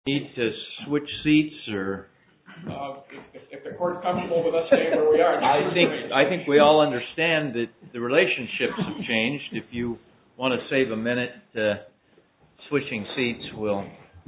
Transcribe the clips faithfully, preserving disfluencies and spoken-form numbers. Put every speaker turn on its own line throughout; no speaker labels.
Need to switch seats, or
uh, if, if the court's comfortable with us staying where we are.
I think I think we all understand that the relationships have changed. If you want to save a minute uh, switching seats, we'll.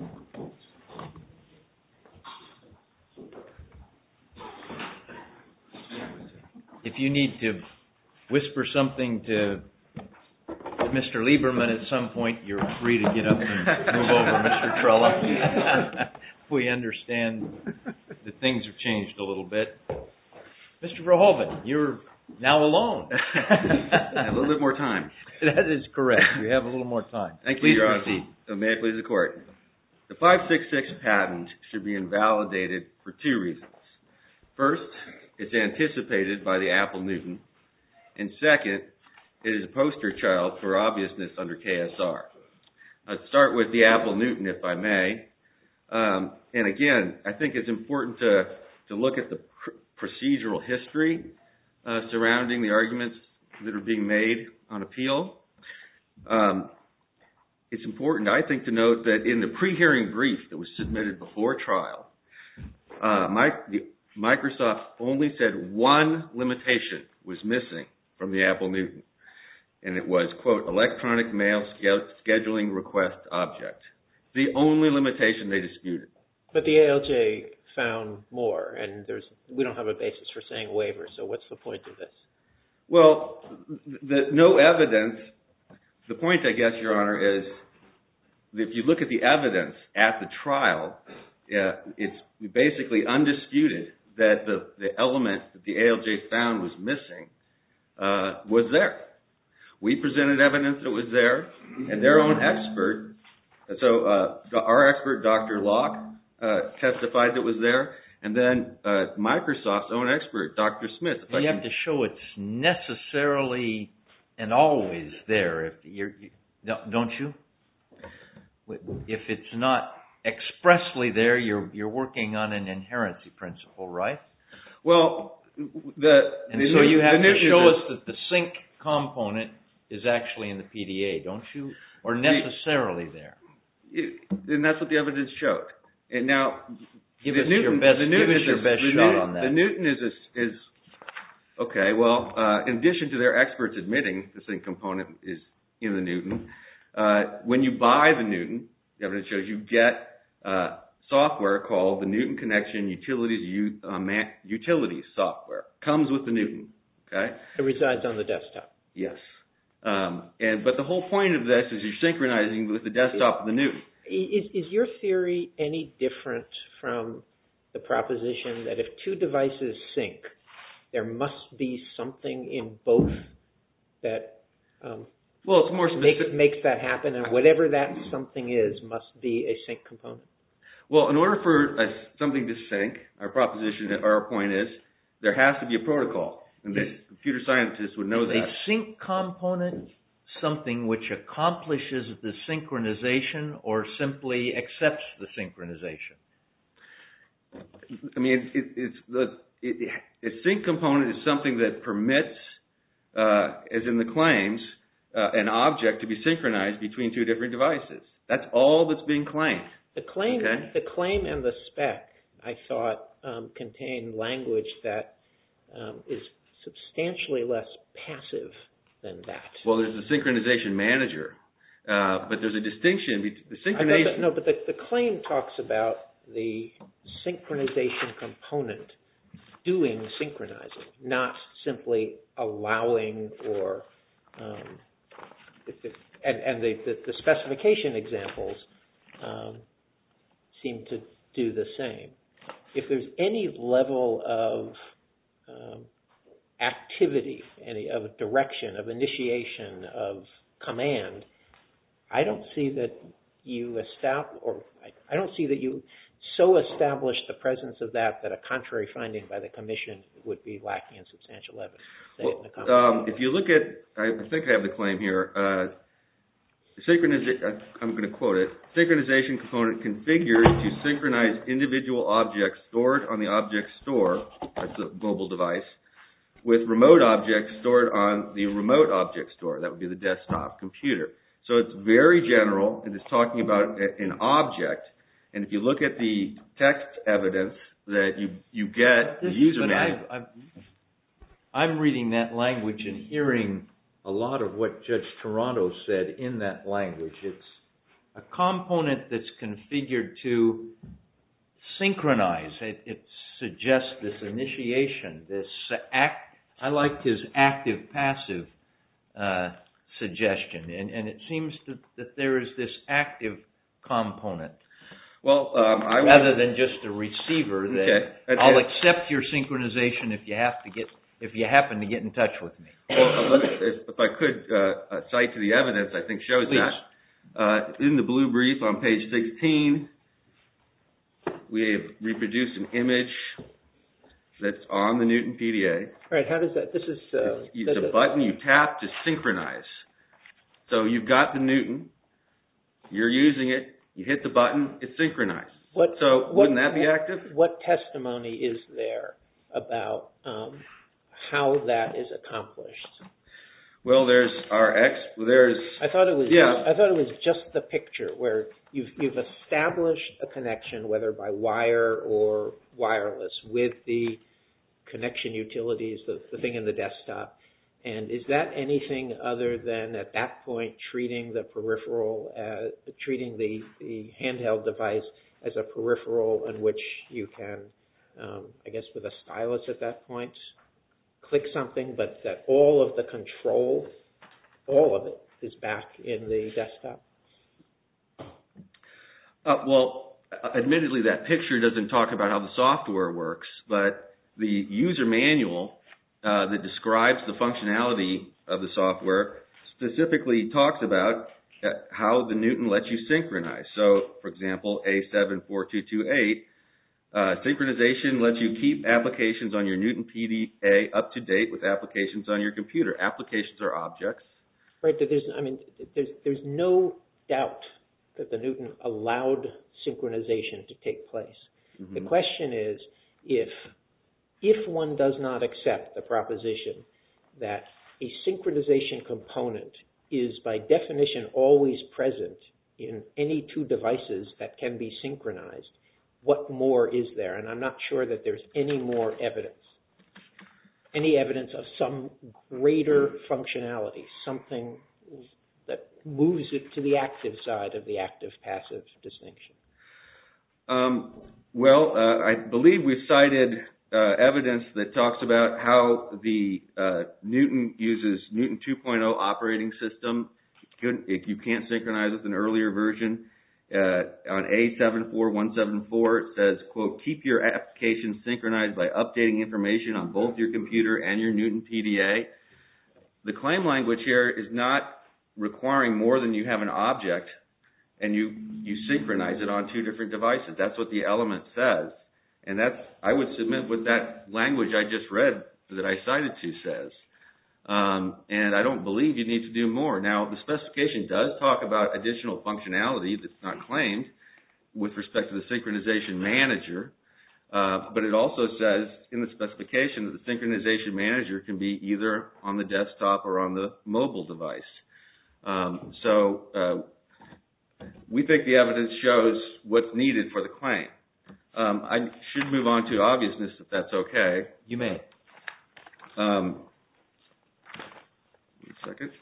If you need to whisper something to Mister Lieberman at some point, you're free to get up and move over, Mister Trella. We understand that things have changed a little bit. Mister Verhoeven, you're now alone.
A little bit more time.
That is correct. You have a little more time.
Thank you,
Please
Your
proceed.
Honor. May it please the Court. The five six six patent should be invalidated for two reasons. First, it's anticipated by the Apple Newton. And second, it is a poster child for obviousness under K S R. I'll start with the Apple Newton, if I may. Um, and again, I think it's important to, to look at the pr- procedural history uh, surrounding the arguments that are being made on appeal. Um, it's important, I think, to note that in the pre-hearing brief that was submitted before trial, uh, my, the, Microsoft only said one limitation was missing from the Apple Newton. And it was, quote, electronic mail scheduling request object. The only limitation they disputed.
But the A L J found more, and there's we don't have a basis for saying waiver, so what's the point of this?
Well, the, no evidence. The point, I guess, Your Honor, is that if you look at the evidence at the trial, uh, it's basically undisputed that the, the element that the A L J found was missing uh, was there. We presented evidence that it was there, and their own expert, so uh, our expert, Doctor Locke, uh, testified that it was there, and then uh, Microsoft's own expert, Doctor Smith.
You have to show it's necessarily and always there, if you're, you, don't you? If it's not expressly there, you're you're working on an inherency principle, right?
Well, the
and
the
so
new,
you have to show
a,
us that the sync component is actually in the P D A, don't you? Or necessarily there.
It, and that's what the evidence showed. And now,
give
the
us
Newton,
your best,
the
give us
is
your
a,
best
the
shot
Newton,
on that.
The Newton is a, is okay. Well, uh, in addition to their experts admitting the sync component is in the Newton, uh, when you buy the Newton, the evidence shows you get uh, software called the Newton Connection Utilities U, uh, Man, Utilities software. Comes with the Newton. Okay.
It resides on the desktop.
Yes. Um, and but the whole point of this is you're synchronizing with the desktop of the Newton.
Is, is your theory any different from the proposition that if two devices sync, there must be something in both that um,
well, it's more specific.
Makes, makes that happen, and whatever that something is must be a sync component?
Well, in order for a, something to sync, our proposition, or our point is, there has to be a protocol. And the computer scientists would know that.
A sync component, something which accomplishes the synchronization or simply accepts the synchronization?
I mean, it, it's the it, a sync component is something that permits, uh, as in the claims, uh, an object to be synchronized between two different devices. That's all that's being claimed.
The claim,
okay?
the claim and the spec, I thought, um, contain language that um, is substantially less passive than that.
Well, there's the synchronization manager, uh, but there's a distinction between the synchronization.
That, no, but the, the claim talks about the synchronization component doing synchronizing, not simply allowing or um, and, and the, the, the specification examples um, seem to do the same. If there's any level of um, activity, any of direction, of initiation, of command, I don't see that you establish, or I, I don't see that you so establish the presence of that that a contrary finding by the commission would be lacking in substantial evidence.
Well, um, if you look at, I think I have the claim here. Uh, synchronization. I'm going to quote it. Synchronization component configured to synchronize individual objects stored on the object store, that's a mobile device, with remote objects stored on the remote object store. That would be the desktop computer. So it's very general, and it's talking about an object. And if you look at the text evidence that you, you get, the user manual.
But I, I'm reading that language and hearing a lot of what Judge Toronto said in that language. It's a component that's configured to synchronize. It, it suggests this initiation, this act. I liked his active-passive uh, suggestion, and, and it seems to, that there is this active component.
Well, um, I
rather
would,
than just a receiver that
okay. and,
I'll
and,
accept your synchronization if you have to get if you happen to get in touch with me.
Well, if, if I could uh, uh, cite to the evidence, I think shows
Please.
that uh, in the blue brief on page sixteen, we have reproduced an image that's on the Newton P D A.
All right, how does that? This is uh,
it's, it's a button you tap to synchronize. So you've got the Newton, you're using it. You hit the button, it's synchronized.
What,
so
what,
wouldn't that be active?
What testimony is there about um, how that is accomplished?
Well, there's our ex. There's.
I thought it was.
Yeah.
I thought it was just the picture where you've you've established a connection, whether by wire or wireless, with the connection utilities, the, the thing in the desktop. And is that anything other than, at that point, treating the peripheral, uh, treating the, the handheld device as a peripheral in which you can, um, I guess with a stylus at that point, click something, but that all of the control, all of it, is back in the desktop?
Uh, well, admittedly, that picture doesn't talk about how the software works, but the user manual Uh, that describes the functionality of the software specifically talks about uh, how the Newton lets you synchronize. So, for example, A seven four two two eight, uh, synchronization lets you keep applications on your Newton P D A up to date with applications on your computer. Applications are objects.
Right, but there's, I mean, there's, there's no doubt that the Newton allowed synchronization to take place. Mm-hmm. The question is, if If one does not accept the proposition that a synchronization component is by definition always present in any two devices that can be synchronized, what more is there? And I'm not sure that there's any more evidence, any evidence of some greater functionality, something that moves it to the active side of the active-passive distinction.
Um, well, uh, I believe we've cited Uh, evidence that talks about how the uh, Newton uses Newton two point oh operating system. If you can't synchronize with an earlier version, uh, on A seven four one seven four it says, quote, keep your application synchronized by updating information on both your computer and your Newton P D A. The claim language here is not requiring more than you have an object and you, you synchronize it on two different devices. That's what the element says. And that's, I would submit what that language I just read that I cited to says. Um, and I don't believe you need to do more. Now, the specification does talk about additional functionality that's not claimed with respect to the synchronization manager. Uh, but it also says in the specification that the synchronization manager can be either on the desktop or on the mobile device. Um, so uh, we think the evidence shows what's needed for the claim. Um, I should move on to obviousness, if that's okay.
You may.
Um, one second.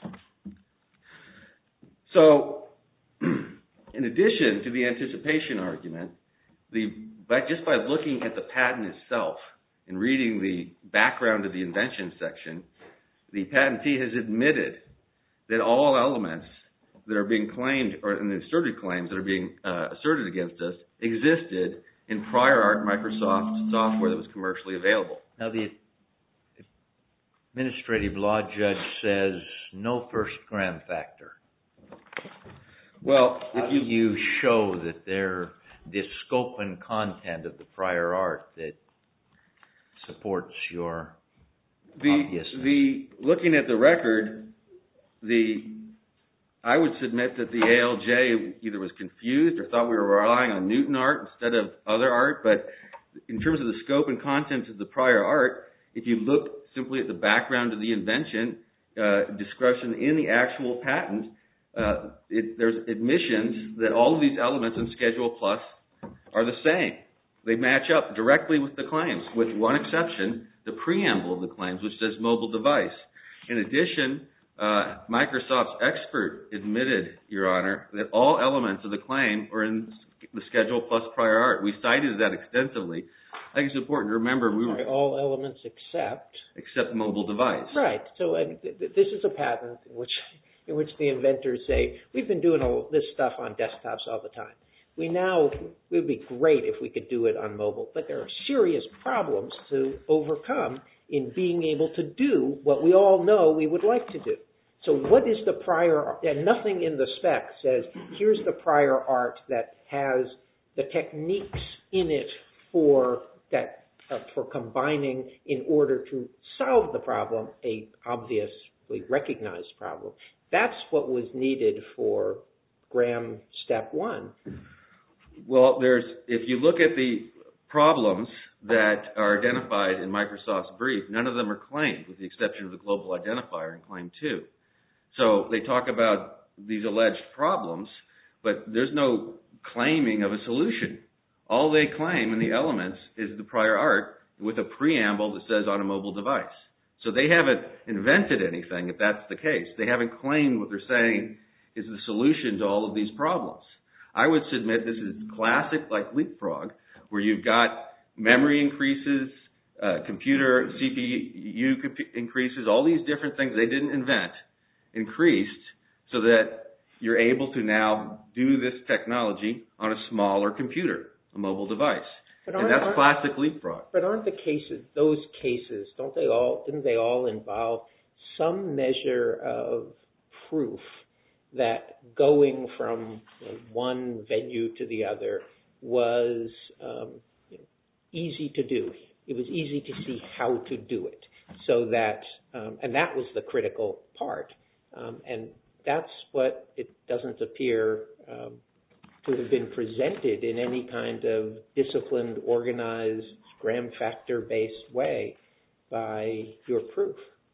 So, in addition to the anticipation argument, the by, just by looking at the patent itself and reading the background of the invention section, the patentee has admitted that all elements that are being claimed, or in the asserted claims that are being uh, asserted against us, existed in prior art Microsoft software that was commercially available.
Now, the administrative law judge says no first gram factor.
Well,
if
you,
you show that there, the scope and content of the prior art that supports your
the,
obviousness.
The, looking at the record, the I would submit that the A L J either was confused or thought we were relying on Newton art instead of other art. But in terms of the scope and content of the prior art, if you look simply at the background of the invention, uh, description in the actual patent, uh, it, there's admissions that all of these elements in Schedule Plus are the same. They match up directly with the claims, with one exception, the preamble of the claims, which says mobile device. In addition, uh, Microsoft's expert admitted, Your Honor, that all elements of the claim are in the Schedule Plus prior art. We cited that extensively. I think it's important to remember we were...
All elements except...
Except mobile device.
Right. So uh, th- th- this is a patent in which, in which the inventors say, we've been doing all this stuff on desktops all the time. We now, it would be great if we could do it on mobile, but there are serious problems to overcome in being able to do what we all know we would like to do. So what is the prior art? And nothing in the spec says, here's the prior art that has the techniques in it for that uh, for combining in order to solve the problem, a obviously recognized problem. That's what was needed for Graham Step One.
Well, there's if you look at the problems that are identified in Microsoft's brief, none of them are claimed, with the exception of the global identifier in Claim Two. So they talk about these alleged problems, but there's no claiming of a solution. All they claim in the elements is the prior art with a preamble that says on a mobile device. So they haven't invented anything, if that's the case. They haven't claimed what they're saying is the solution to all of these problems. I would submit this is classic like leapfrog, where you've got memory increases, uh, computer C P U comp- increases, all these different things they didn't invent, increased so that you're able to now do this technology on a smaller computer, a mobile device. And that's classic leapfrog.
But aren't the cases, those cases, don't they all, didn't they all involve some measure of proof that going from you know, one venue to the other was um, you know, easy to do? It was easy to see how to do it. So that, um, and that was the critical part. Um, and that's what it doesn't appear um, to have been presented in any kind of disciplined, organized, Graham factor-based way by your proof.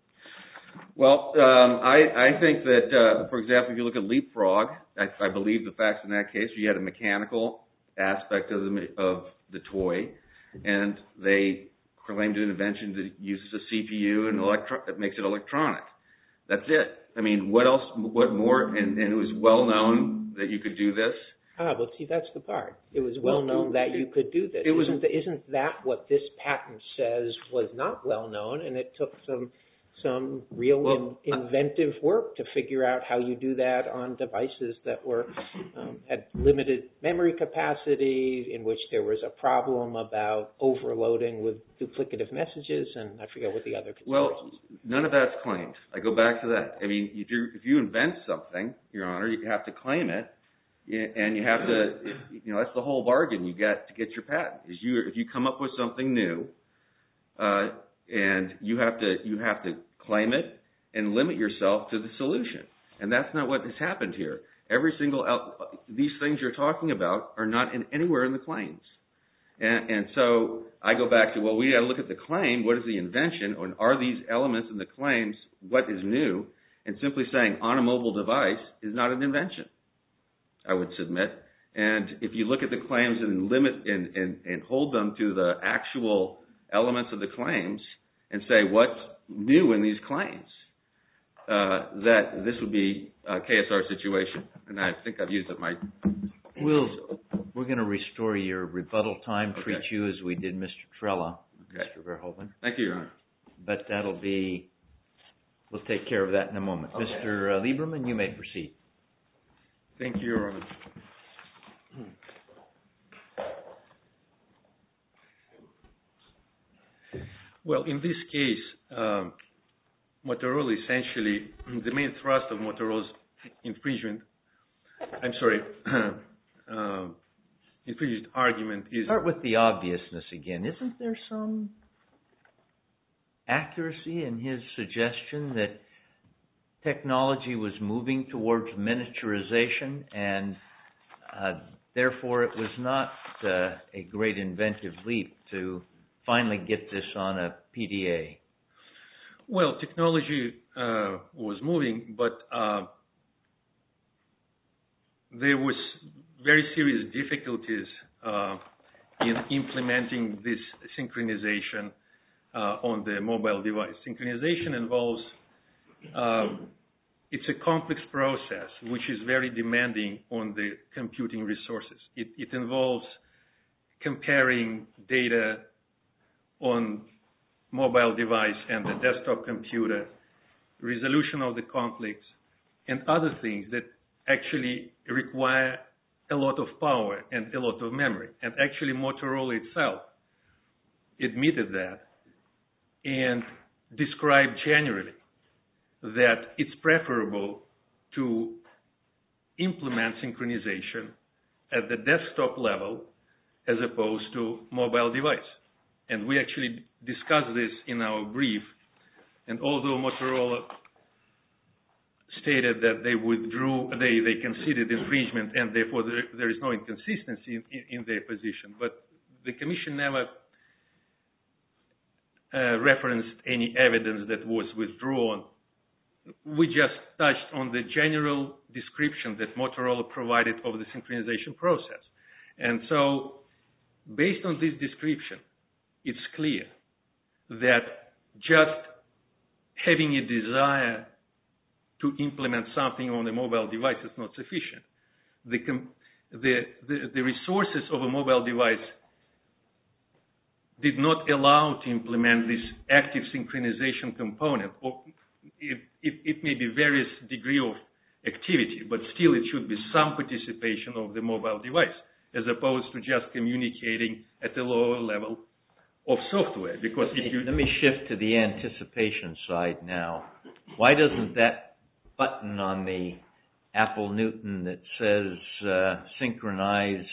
Well, um, I, I think that, uh, for example, if you look at leapfrog, I, I believe the facts in that case, you had a mechanical aspect of the, of the toy, and they claimed an invention that uses a C P U and electro- that makes it electronic. That's it. I mean, what else, what more, and, and it was well known that you could do this.
Ah, but see, that's the part. It was well known that you could do this.
It was,
isn't, isn't that what this patent says was not well known, and it took some some real
well,
in, inventive work to figure out how you do that on devices that were um, had limited memory capacity, in which there was a problem about overloading with duplicative messages, and I forget what the other considerations.
Well, none of that's claimed. I go back to that. I mean, if you, if you invent something, Your Honor, you have to claim it. And you have to, you know, that's the whole bargain you get to get your patent. Is you if you come up with something new, uh, and you have to you have to claim it and limit yourself to the solution. And that's not what has happened here. Every single these things you're talking about are not in anywhere in the claims. And, and so I go back to well, we got to look at the claim. What is the invention? And are these elements in the claims what is new? And simply saying on a mobile device is not an invention, I would submit. And if you look at the claims and limit and, and, and hold them to the actual elements of the claims and say what's new in these claims, uh, that this would be a K S R situation. And I think I've used up my...
We'll, we're going to restore your rebuttal time,
Okay.
treat you as we did Mister Trella,
Okay.
Mister Verhoeven.
Thank you, Your Honor.
But that'll be, we'll take care of that in a moment.
Okay.
Mister Lieberman, you may proceed.
Thank you, Your Honor. Well, in this case, um, Motorola essentially, the main thrust of Motorola's infringement, I'm sorry, uh, infringement argument is...
Start with the obviousness again. Isn't there some accuracy in his suggestion that technology was moving towards miniaturization and uh, therefore it was not uh, a great inventive leap to finally get this on a P D A?
Well, technology uh, was moving, but uh, there was very serious difficulties uh, in implementing this synchronization uh, on the mobile device. Synchronization involves, uh, it's a complex process which is very demanding on the computing resources. It, it involves comparing data on mobile device and the desktop computer, resolution of the conflicts, and other things that actually require a lot of power and a lot of memory. And actually Motorola itself admitted that and described generally that it's preferable to implement synchronization at the desktop level as opposed to mobile device. And we actually discussed this in our brief. And although Motorola stated that they withdrew, they, they conceded infringement and therefore there, there is no inconsistency in, in, in their position, but the Commission never uh, referenced any evidence that was withdrawn. We just touched on the general description that Motorola provided of the synchronization process. And so, based on this description, it's clear that just having a desire to implement something on a mobile device is not sufficient. The, the, the, the resources of a mobile device did not allow to implement this active synchronization component. Or it, it, it may be various degree of activity, but still it should be some participation of the mobile device, as opposed to just communicating at a lower level of software. Because if you
let me shift to the anticipation side now. Why doesn't that button on the Apple Newton that says uh, synchronize,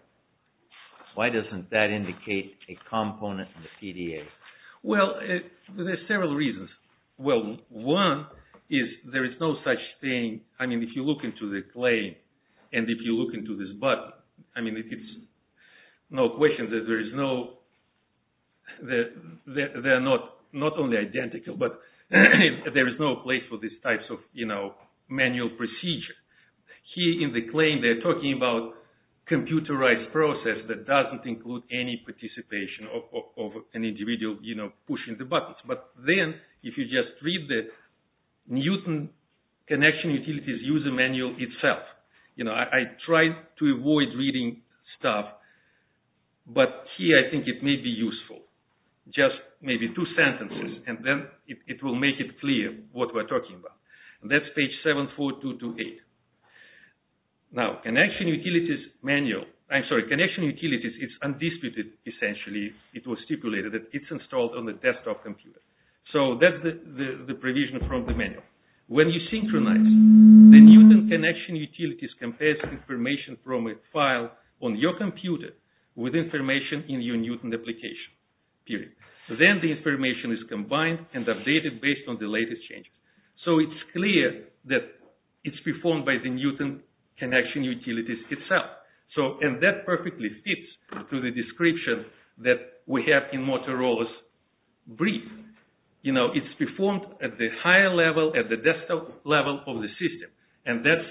why doesn't that indicate a component in the P D A?
Well, it, there's several reasons. Well, one is there is no such thing. I mean, if you look into the claim and if you look into this button, I mean, it, it's no question that there is no, they're, they're not, not only identical, but there is no place for these types of, you know, manual procedure. Here in the claim, they're talking about computerized process that doesn't include any participation of, of, of an individual, you know, pushing the buttons. But then, if you just read the Newton Connection Utilities user manual itself, you know, I, I tried to avoid reading stuff, but here I think it may be useful. Just maybe two sentences, and then it, it will make it clear what we're talking about. And that's page seven four two two eight. Now, Connection Utilities manual, I'm sorry, Connection Utilities, it's undisputed, essentially. It was stipulated that it's installed on the desktop computer. So that's the, the, the provision from the manual. When you synchronize, the Newton Connection Utilities compares information from a file on your computer with information in your Newton application, period. Then the information is combined and updated based on the latest changes. So it's clear that it's performed by the Newton Connection Utilities itself. So, and that perfectly fits to the description that we have in Motorola's brief. You know, it's performed at the higher level, at the desktop level of the system. And that's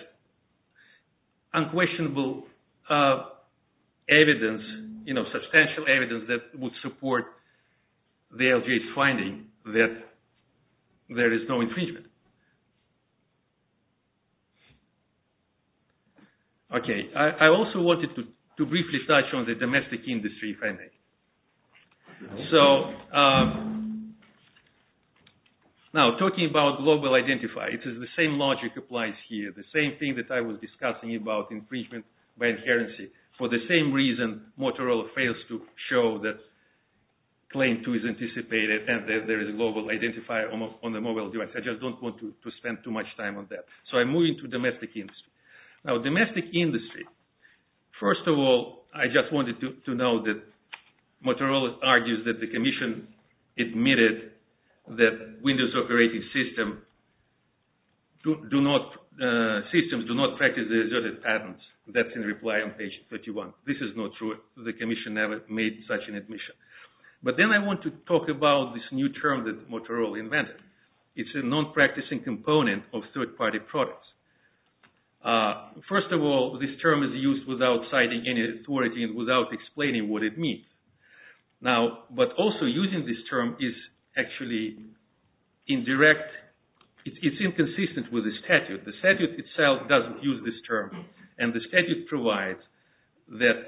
unquestionable uh, evidence, you know, substantial evidence that would support the L J's finding that there is no infringement. Okay, I, I also wanted to, to briefly touch on the domestic industry, if I may. So, um, now talking about global identifier, it is the same logic applies here, the same thing that I was discussing about infringement by inherency. For the same reason, Motorola fails to show that claim two is anticipated and that there is a global identifier on, on the mobile device. I just don't want to, to spend too much time on that. So I'm moving to domestic industry. Now, domestic industry, first of all, I just wanted to, to know that Motorola argues that the Commission admitted that Windows operating system do, do not, uh, systems do not practice the asserted patents. That's in reply on page thirty-one. This is not true. The Commission never made such an admission. But then I want to talk about this new term that Motorola invented. It's a non-practicing component of third-party products. Uh, first of all, this term is used without citing any authority and without explaining what it means. Now, but also using this term is actually indirect, it's, it's inconsistent with the statute. The statute itself doesn't use this term, and the statute provides that...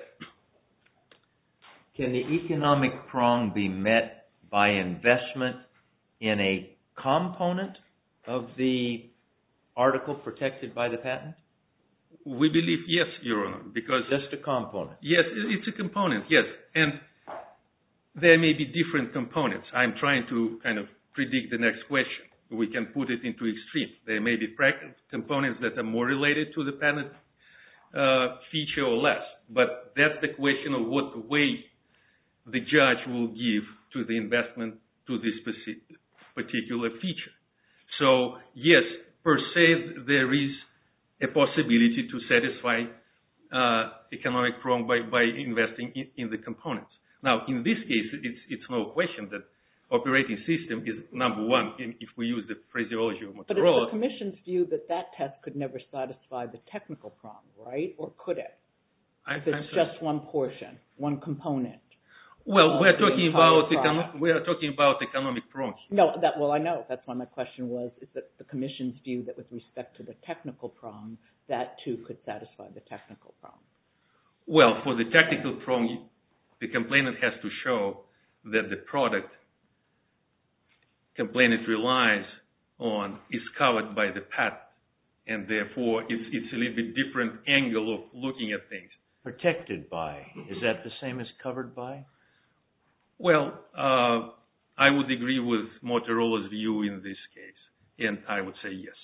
Can the economic prong be met by investment in a component of the article protected by the patent?
We believe yes, Your Honor, because...
Just a component?
Yes, it's a component, yes. And there may be different components. I'm trying to kind of predict the next question. We can put it into extremes. There may be components that are more related to the patent uh, feature or less. But that's the question of what weight the judge will give to the investment to this specific, particular feature. So, yes, per se, there is a possibility to satisfy uh, economic prong by, by investing in, in the components. Now, in this case, it's, it's no question that operating system is number one in, if we use the phraseology of Motorola.
But it's the Commission's view that that test could never satisfy the technical prong, right? Or could it?
I,
if it's just one portion, one component.
Well, we're talking about econo- we are talking about economic prong.
No, that well, I know. That's why my question was: is that the Commission's view that with respect to the technical prong, that too could satisfy the technical prong?
Well, for the technical prong, the complainant has to show that the product complainant relies on is covered by the patent, and therefore it's it's a little bit different angle of looking at things.
Protected by, is that the same as covered by?
Well, uh, I would agree with Motorola's view in this case, and I would say yes.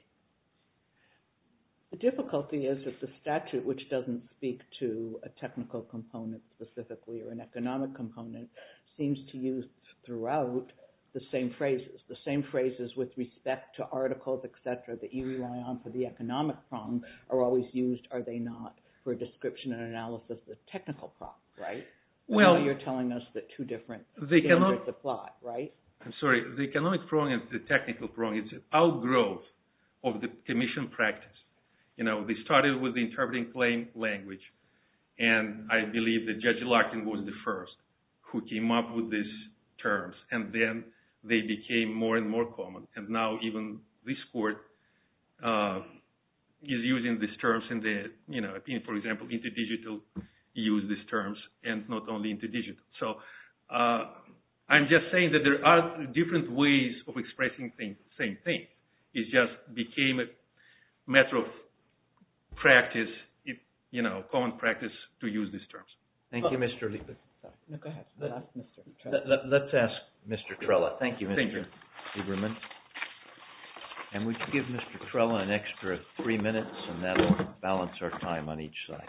The difficulty is that the statute, which doesn't speak to a technical component specifically or an economic component, seems to use throughout the same phrases. The same phrases with respect to articles, et cetera, that you rely on for the economic prong are always used, are they not, for a description and analysis of the technical prong, right?
Well,
now you're telling us that two different
the
standards apply, right?
I'm sorry, the economic prong and the technical prong is an outgrowth of the Commission practice. You know, they started with the interpreting claim language, and I believe that Judge Larkin was the first who came up with these terms, and then they became more and more common. And now even this court uh, is using these terms in the, you know, in, for example, InterDigital use these terms, and not only InterDigital. So uh, I'm just saying that there are different ways of expressing things, same thing. It just became a matter of practice, it, you know, common practice to use these terms.
Thank you, Mister Lieberman.
No, go ahead. I'll ask Mister Trella.
Let, let, let's ask Mister Trella. Thank you, Mister
Thank you.
Lieberman. And we could give Mister Trella an extra three minutes, and that'll balance our time on each side.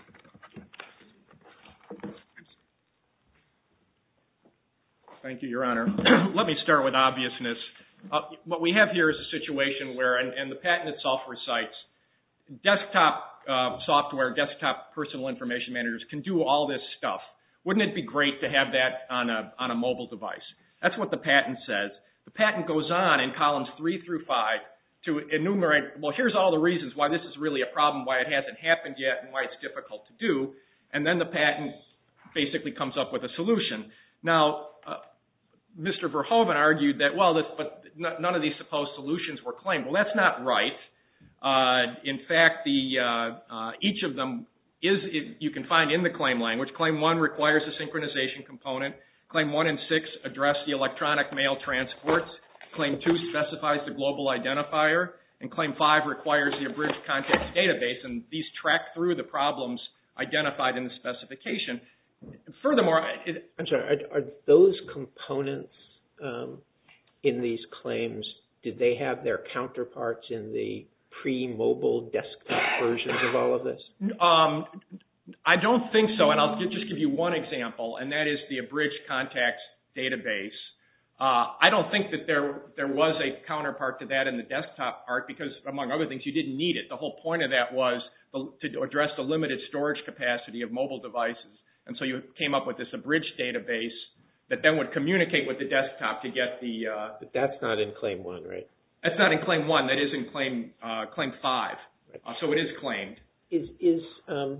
Thank you, Your Honor. Let me start with obviousness. Uh, what we have here is a situation where, and, and the patent itself recites, desktop uh, software, desktop personal information managers can do all this stuff. Wouldn't it be great to have that on a on a mobile device? That's what the patent says. The patent goes on in columns three through five to enumerate, well, here's all the reasons why this is really a problem, why it hasn't happened yet, and why it's difficult to do. And then the patent basically comes up with a solution. Now, uh, Mister Verhoeven argued that, well, this, but none of these supposed solutions were claimed. Well, that's not right. Uh, in fact, the uh, uh, each of them is, it, you can find in the claim language. Claim one requires a synchronization component. Claim one and six address the electronic mail transports. Claim two specifies the global identifier. And claim five requires the abridged context database. And these track through the problems identified in the specification. Furthermore, it,
I'm sorry, are, are those components um, in these claims, did they have their counterparts in the pre-mobile desktop versions of all of this?
Um, I don't think so, and I'll just give you one example, and that is the abridged contacts database. Uh, I don't think that there there was a counterpart to that in the desktop part because, among other things, you didn't need it. The whole point of that was the, to address the limited storage capacity of mobile devices, and so you came up with this abridged database that then would communicate with the desktop to get the... Uh,
but that's not in Claim one, right?
That's not in Claim one. That is in Claim uh, Claim five. Uh, so it is claimed.
Is is um,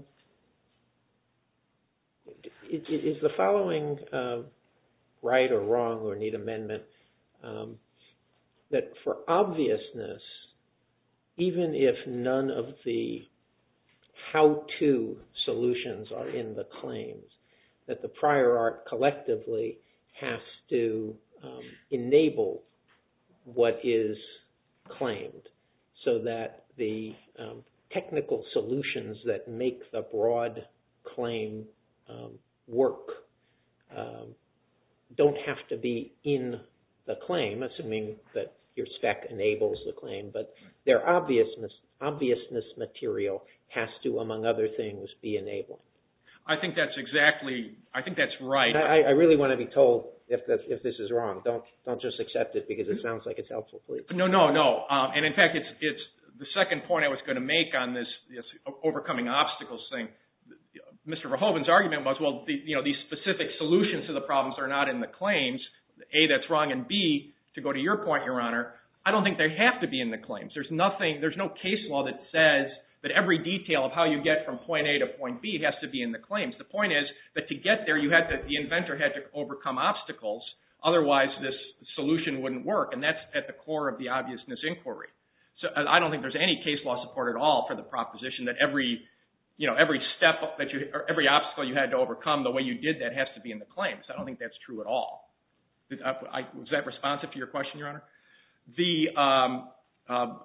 is, is the following uh, right or wrong or need amendment? Um, that for obviousness, even if none of the how-to solutions are in the claims, that the prior art collectively has to um, enable what is claimed, so that the um, technical solutions that make the broad claim um, work um, don't have to be in the claim, assuming that your spec enables the claim, but their obviousness, obviousness material has to, among other things, be enabling.
I think that's exactly, I think that's right.
I, I really want to be told if this, if this is wrong. Don't don't just accept it because it sounds like it's helpful, please.
No, no, no. Um, and in fact, it's it's the second point I was going to make on this, this overcoming obstacles thing. Mister Verhoeven's argument was, well, the, you know, these specific solutions to the problems are not in the claims. A, that's wrong, and B, to go to your point, Your Honor, I don't think they have to be in the claims. There's nothing, there's no case law that says that every detail of how you get from point A to point B has to be in the claims. The point is that to get there, you had to, the inventor had to overcome obstacles. Otherwise, this solution wouldn't work, and that's at the core of the obviousness inquiry. So I don't think there's any case law support at all for the proposition that every, you know, every step that you, or every obstacle you had to overcome, the way you did that has to be in the claims. I don't think that's true at all. Did, I, I, was that responsive to your question, Your Honor? The um, uh,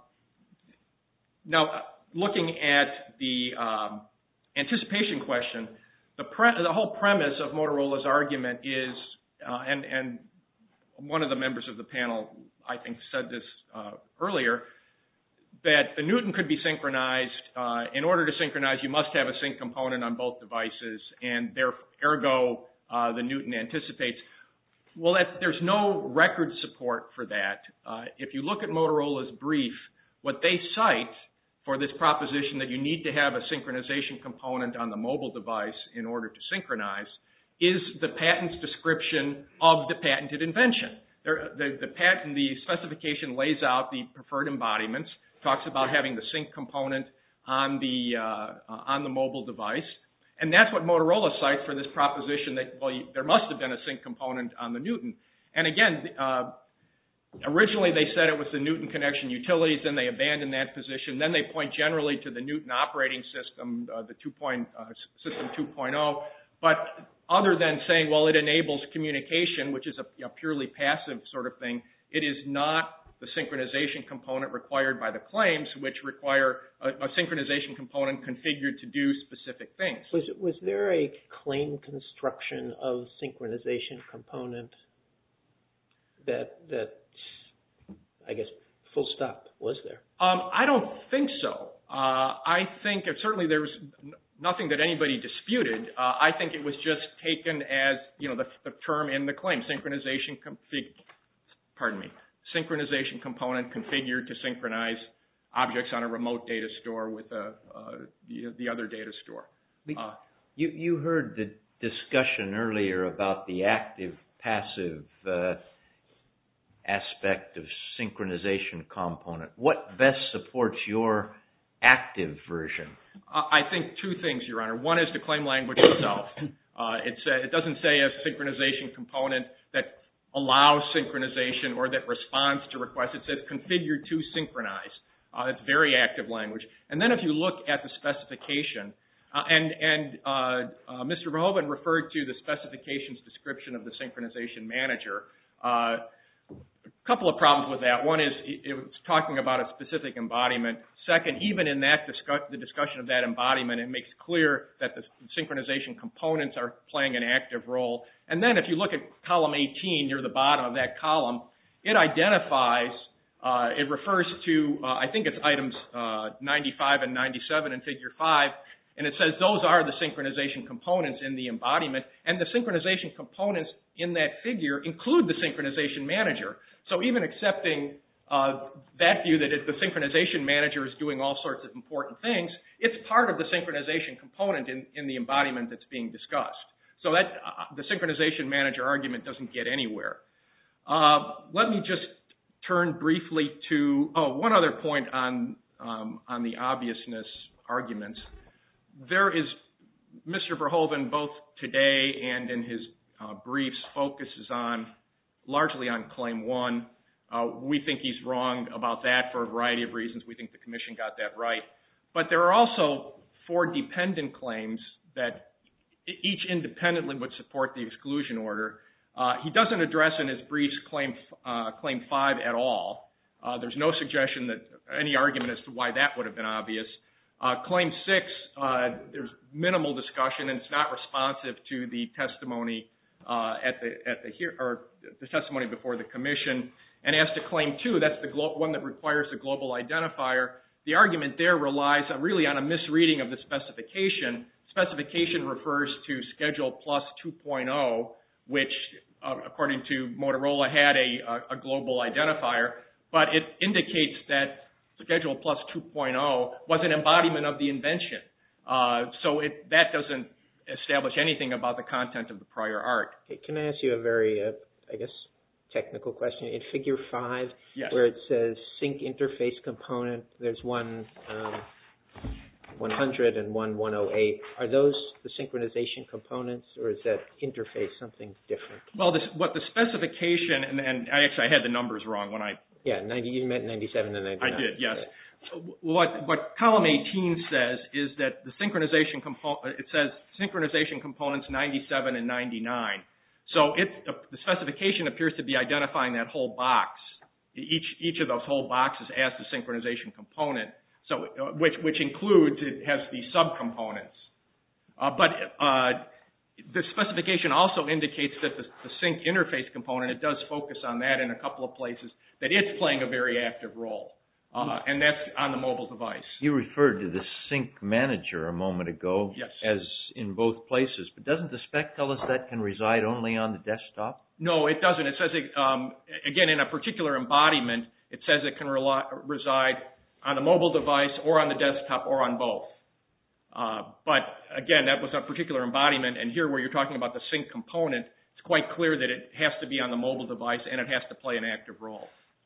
now. Looking at the um, anticipation question, the, pre- the whole premise of Motorola's argument is, uh, and, and one of the members of the panel, I think, said this uh, earlier, that the Newton could be synchronized. Uh, in order to synchronize, you must have a sync component on both devices, and there, ergo, uh, the Newton anticipates. Well, that, there's no record support for that. Uh, if you look at Motorola's brief, what they cite for this proposition that you need to have a synchronization component on the mobile device in order to synchronize is the patent's description of the patented invention. There, the, the patent, the specification lays out the preferred embodiments, talks about having the sync component on the uh, uh, on the mobile device, and that's what Motorola cites for this proposition that, well, you, there must have been a sync component on the Newton. And again, uh, originally, they said it was the Newton connection utilities, then they abandoned that position. Then they point generally to the Newton operating system, uh, the two point, uh, system two point oh. But other than saying, well, it enables communication, which is a, a purely passive sort of thing, it is not the synchronization component required by the claims, which require a, a synchronization component configured to do specific things.
Was, was there a claim construction of synchronization component that that I guess, full stop, was there?
Um, I don't think so. Uh, I think it, certainly there was n- nothing that anybody disputed. Uh, I think it was just taken as, you know, the, the term in the claim, synchronization config, pardon me, synchronization component configured to synchronize objects on a remote data store with a, uh, the, the other data store. Uh,
you, you heard the discussion earlier about the active-passive uh, aspect of synchronization component. What best supports your active version?
Uh, I think two things, Your Honor. One is the claim language itself. Uh, it's, uh, it doesn't say a synchronization component that allows synchronization or that responds to requests. It says configured to synchronize. Uh, it's very active language. And then if you look at the specification, uh, and, and uh, uh, Mister Verhoeven referred to the specification's description of the synchronization manager. Uh, A couple of problems with that. One is it was talking about a specific embodiment. Second, even in that discuss, the discussion of that embodiment, it makes clear that the synchronization components are playing an active role. And then if you look at column eighteen, near the bottom of that column, it identifies, uh, it refers to, uh, I think it's items uh, ninety-five and ninety-seven in figure five, and it says those are the synchronization components in the embodiment, and the synchronization components in that figure include the synchronization manager. So even accepting uh, that view that it, the synchronization manager is doing all sorts of important things, it's part of the synchronization component in, in the embodiment that's being discussed. So that uh, the synchronization manager argument doesn't get anywhere. Uh, let me just turn briefly to, oh, one other point on um, on the obviousness arguments. There is, Mister Verhoeven, both today and in his uh, briefs, focuses on largely on Claim one. Uh, we think he's wrong about that for a variety of reasons. We think the Commission got that right. But there are also four dependent claims that each independently would support the exclusion order. Uh, he doesn't address in his briefs Claim, uh, claim five at all. Uh, there's no suggestion that any argument as to why that would have been obvious. Uh, claim six, uh, there's minimal discussion, and it's not responsive to the testimony uh, at the at the here or the testimony before the Commission. And as to Claim two, that's the glo- one that requires the global identifier. The argument there relies on, really on a misreading of the specification. Specification refers to Schedule Plus two point oh, which, uh, according to Motorola, had a, a, a global identifier, but it indicates that Schedule Plus two point oh was an embodiment of the invention. Uh, so it, that doesn't establish anything about the content of the prior art.
Okay, can I ask you a very, uh, I guess, technical question? In Figure five,
Yes.
where it says sync interface component, there's one um, one hundred and one one oh eight. Are those the synchronization components, or is that interface something different?
Well, this, what the specification, and, and I actually I had the numbers wrong when I
Yeah, ninety. You meant ninety-seven and ninety-nine.
I did, yes. What what column eighteen says is that the synchronization component, it says synchronization components ninety-seven and ninety-nine. So it, the specification appears to be identifying that whole box, each each of those whole boxes as the synchronization component. So uh, which which includes, it has the subcomponents. Uh, but uh, the specification also indicates that the, the sync interface component, it does focus on that in a couple of places, that it's playing a very active role. Uh, and that's on the mobile device.
You referred to the sync manager a moment ago.
Yes.
As in both places, but doesn't the spec tell us that can reside only on the desktop?
No, it doesn't. It says, it, um, again, in a particular embodiment, it says it can rely, reside on the mobile device or on the desktop or on both. Uh, but again, that was a particular embodiment, and here where you're talking about the sync component, it's quite clear that it has to be on the mobile device and it has to play an active role.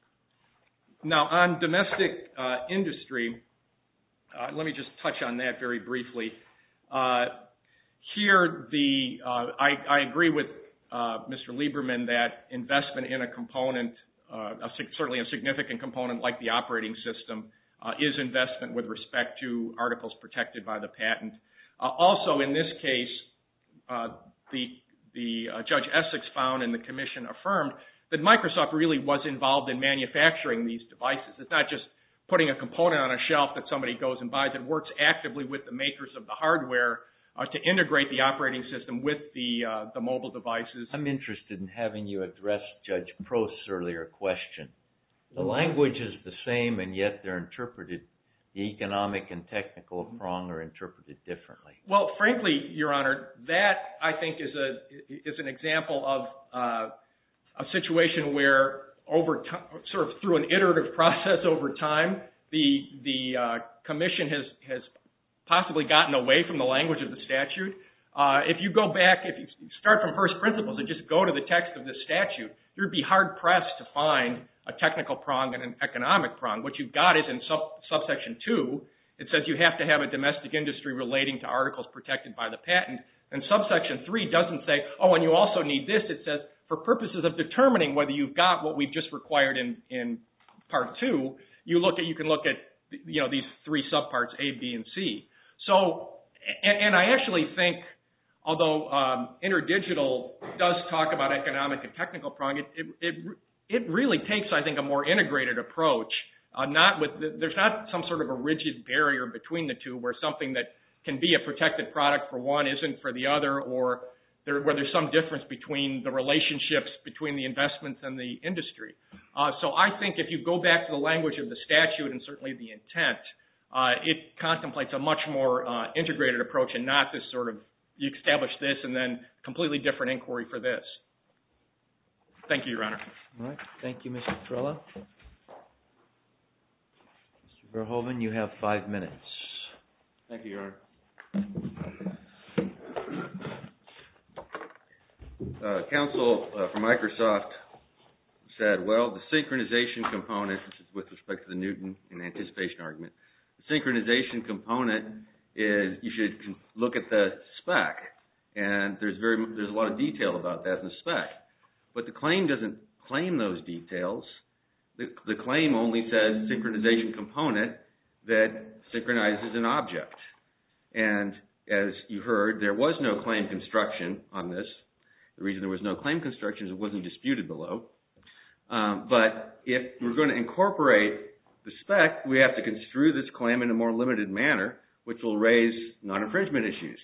Now, on domestic uh, industry, uh, let me just touch on that very briefly. Uh, here, the uh, I, I agree with uh, Mister Lieberman that investment in a component, uh, a, certainly a significant component like the operating system, uh, is investment with respect to articles protected by the patent. Uh, also, in this case, uh, the the uh, Judge Essex found and the Commission affirmed that Microsoft really was involved in manufacturing these devices. It's not just putting a component on a shelf that somebody goes and buys. It works actively with the makers of the hardware uh, to integrate the operating system with the uh, the mobile devices.
I'm interested in having you address Judge Prost's earlier question. The language is the same, and yet they're interpreted, the economic and technical prong are interpreted differently.
Well, frankly, Your Honor, that I think is a is an example of uh, a situation where over time, sort of through an iterative process over time, the the uh, Commission has has possibly gotten away from the language of the statute. Uh, if you go back, if you start from first principles and just go to the text of the statute, you'd be hard pressed to find a technical prong and an economic prong. What you've got is in sub, subsection two, it says you have to have a domestic industry relating to articles protected by the patent. And subsection three doesn't say, oh, and you also need this. It says, for purposes of determining whether you've got what we've just required in, in part two, you look at you can look at you know these three subparts A, B, and C. So, and, and I actually think, although um, InterDigital does talk about economic and technical prong, it it it, it really takes, I think, a more integrated approach. Uh, not with the, there's not some sort of a rigid barrier between the two, where something that can be a protected product for one isn't for the other, or there, where there's some difference between the relationships between the investments and the industry. Uh, so I think if you go back to the language of the statute and certainly the intent, uh, it contemplates a much more uh, integrated approach and not this sort of, you establish this and then completely different inquiry for this. Thank you, Your Honor.
All right. Thank you, Mister Trella. Mister Verhoeven, you have five minutes.
Thank you, Your Honor. Uh, counsel uh, from Microsoft said, well, the synchronization component, this is with respect to the Newton and anticipation argument, synchronization component is you should look at the spec, and there's very there's a lot of detail about that in the spec. But the claim doesn't claim those details. The, the claim only says synchronization component that synchronizes an object. And as you heard, there was no claim construction on this. The reason there was no claim construction is it wasn't disputed below. Um, but if we're going to incorporate the spec, we have to construe this claim in a more limited manner, which will raise non-infringement issues.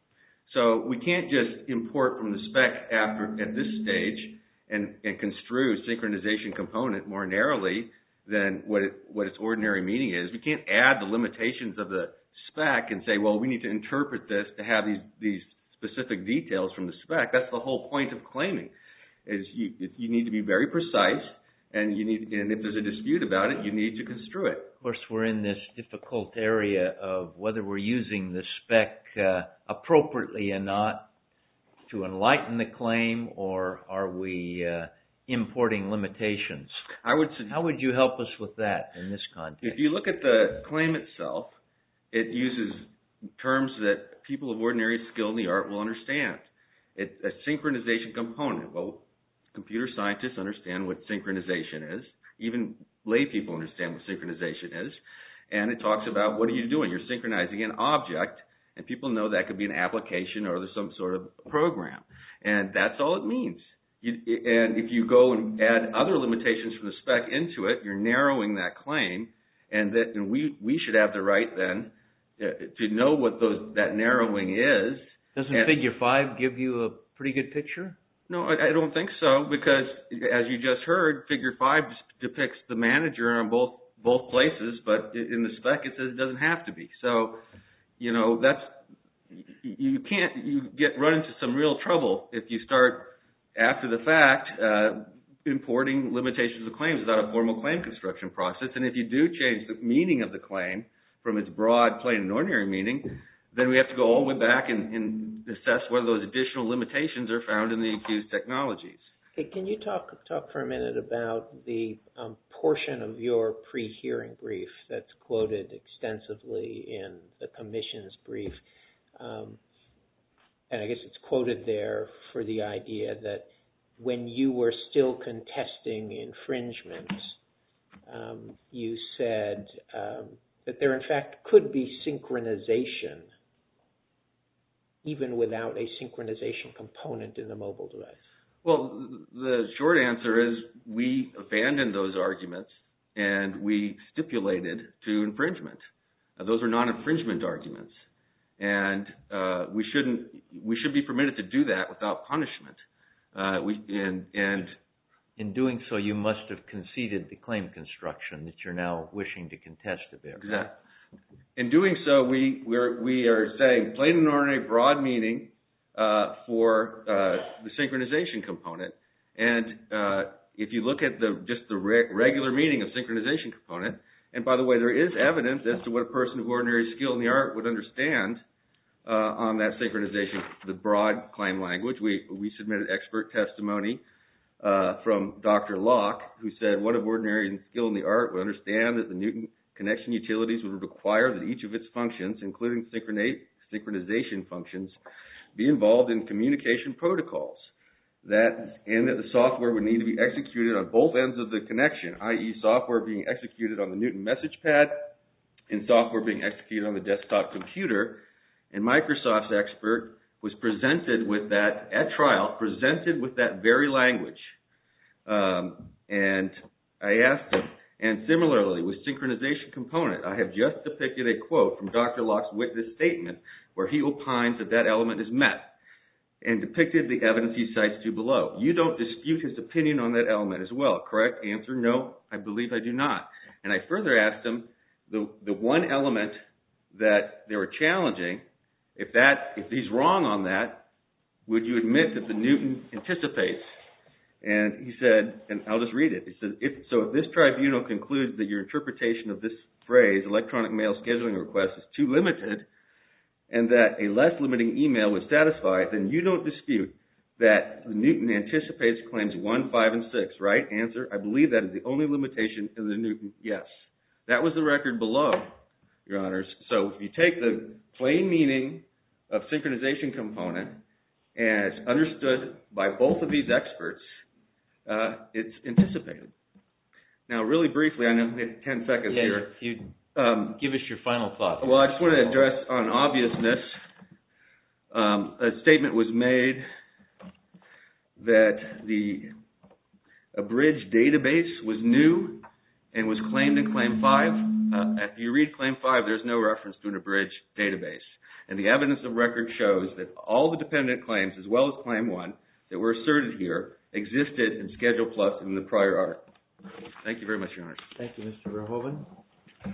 So we can't just import from the spec after at this stage and, and construe synchronization component more narrowly than what it, what its ordinary meaning is. We can't add the limitations of the spec and say, well, we need to interpret this to have these these specific details from the spec. That's the whole point of claiming, is you you need to be very precise, and you need and if there's a dispute about it, you need to construe it.
Of course, we're in this difficult area of whether we're using the spec uh, appropriately or not to enlighten the claim, or are we uh, importing limitations?
I would.
How would you help us with that in this context?
If you look at the claim itself, it uses terms that people of ordinary skill in the art will understand. It's a synchronization component. Well, computer scientists understand what synchronization is. Even lay people understand what synchronization is. And it talks about what are you doing? You're synchronizing an object, and people know that could be an application or there's some sort of program. And that's all it means. You, and if you go and add other limitations from the spec into it, you're narrowing that claim. And that and we, we should have the right then to know what those that narrowing is.
Doesn't
and,
Figure five give you a pretty good picture?
No, I, I don't think so, because as you just heard, Figure five depicts the manager on both both places, but in the spec it says it doesn't have to be. So, you know, that's you can't you get run into some real trouble if you start after the fact uh, importing limitations of claims without a formal claim construction process. And if you do change the meaning of the claim from its broad, plain, and ordinary meaning, then we have to go all the way back and, and assess whether those additional limitations are found in the accused technologies.
Okay, can you talk talk for a minute about the um, portion of your pre-hearing brief that's quoted extensively in the commission's brief? Um, and I guess it's quoted there for the idea that when you were still contesting infringement, um, you said um, that there in fact could be synchronization even without a synchronization component in the mobile device.
Well, the short answer is we abandoned those arguments and we stipulated to infringement. Uh, those are non-infringement arguments, and uh, we shouldn't. We should be permitted to do that without punishment. Uh, we and and
in doing so, you must have conceded the claim construction that you're now wishing to contest a bit.
Exactly. In doing so, we we're, we are saying plain and ordinary broad meaning uh, for uh, the synchronization component. And uh, if you look at the just the re- regular meaning of synchronization component, and by the way, there is evidence as to what a person of ordinary skill in the art would understand uh, on that synchronization, the broad claim language. We we submitted expert testimony uh, from Doctor Locke, who said one of ordinary skill in the art would understand that the Newton connection utilities would require that each of its functions, including synchronization functions, be involved in communication protocols. That and that the software would need to be executed on both ends of the connection, that is software being executed on the Newton message pad and software being executed on the desktop computer. And Microsoft's expert was presented with that, at trial, presented with that very language. Um, and I asked him, and similarly, with synchronization component, I have just depicted a quote from Doctor Locke's witness statement where he opines that that element is met, and depicted the evidence he cites to below. You don't dispute his opinion on that element as well, correct? Answer, no, I believe I do not. And I further asked him, the the one element that they were challenging, if that if he's wrong on that, would you admit that the Newton anticipates? And he said, and I'll just read it. He said, if, so if this tribunal concludes that your interpretation of this phrase, electronic mail scheduling request, is too limited, and that a less limiting email would satisfy it, then you don't dispute that the Newton anticipates claims one, five, and six, right? Answer, I believe that is the only limitation in the Newton, yes. That was the record below. Your Honors. So if you take the plain meaning of synchronization component as understood by both of these experts, uh, it's anticipated. Now, really briefly, I know we have ten seconds
yeah,
here.
You,
Um,
give us your final thought.
well, I just want to address on obviousness. Um, a statement was made that the abridged database was new and was claimed in Claim five. Uh, if you read Claim five, there's no reference to an abridged database. And the evidence of record shows that all the dependent claims, as well as Claim one, that were asserted here, existed in Schedule Plus in the prior art. Thank you very much, Your Honor.
Thank you, Mister Verhoeven.